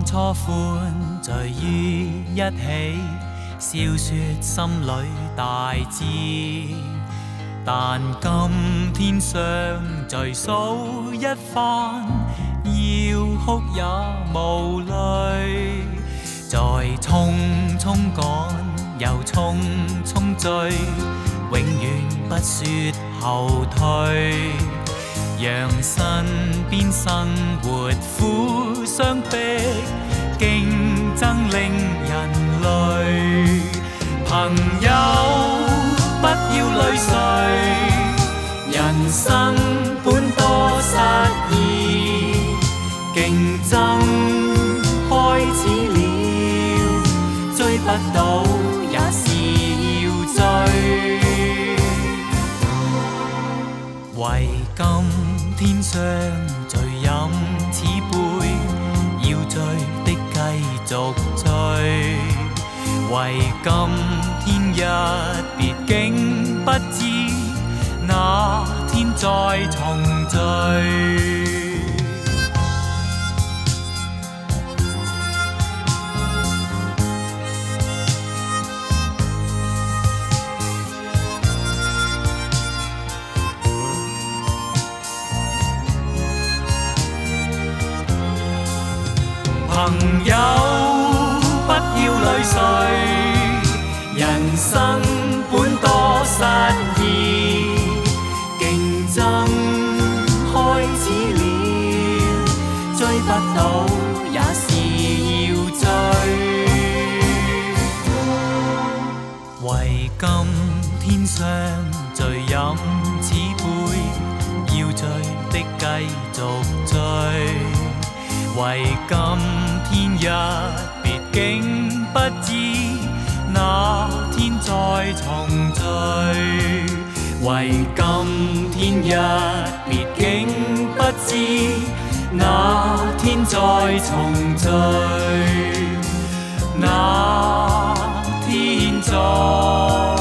初欢聚於一起，笑說心裏大志。但今天相聚數一番，要哭也無淚。在匆匆趕又匆匆追，永遠不說後退。讓身邊生活苦相逼，競爭令人累。朋友不要淚垂，人生本多失意，競爭開始了，追不到也是要追。為今天相聚飲此杯，要醉的繼續醉。為今天一別竟不知，那天再重聚。朋友不要淚垂，人生本多失意，競爭開始了，追不到也是要追。為今天相聚飲此杯，要醉的繼續醉。為今天一別竟不知，那天再重聚。為今天一別竟不知，那天再重聚。那天再